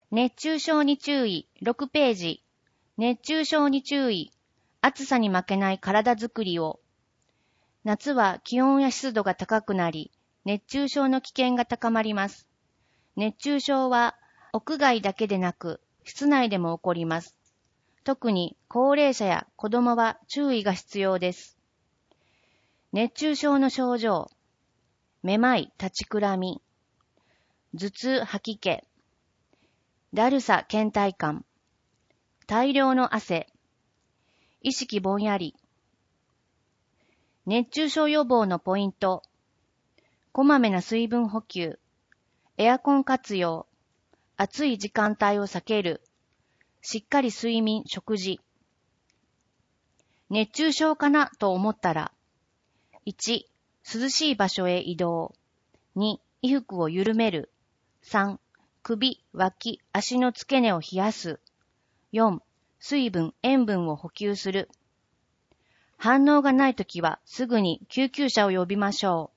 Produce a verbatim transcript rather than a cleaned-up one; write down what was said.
熱中症に注意、ろくページ。熱中症に注意、暑さに負けない体づくりを。夏は気温や湿度が高くなり、熱中症の危険が高まります。熱中症は屋外だけでなく、室内でも起こります。特に高齢者や子供は注意が必要です。熱中症の症状、めまい、立ちくらみ、頭痛、吐き気、だるさ、倦怠感、大量の汗、意識ぼんやり。熱中症予防のポイント、こまめな水分補給、エアコン活用、暑い時間帯を避ける、しっかり睡眠、食事。熱中症かなと思ったら、いち、涼しい場所へ移動。に、衣服を緩める。さん、首、脇、足の付け根を冷やす。よん、水分、塩分を補給する。反応がないときはすぐに救急車を呼びましょう。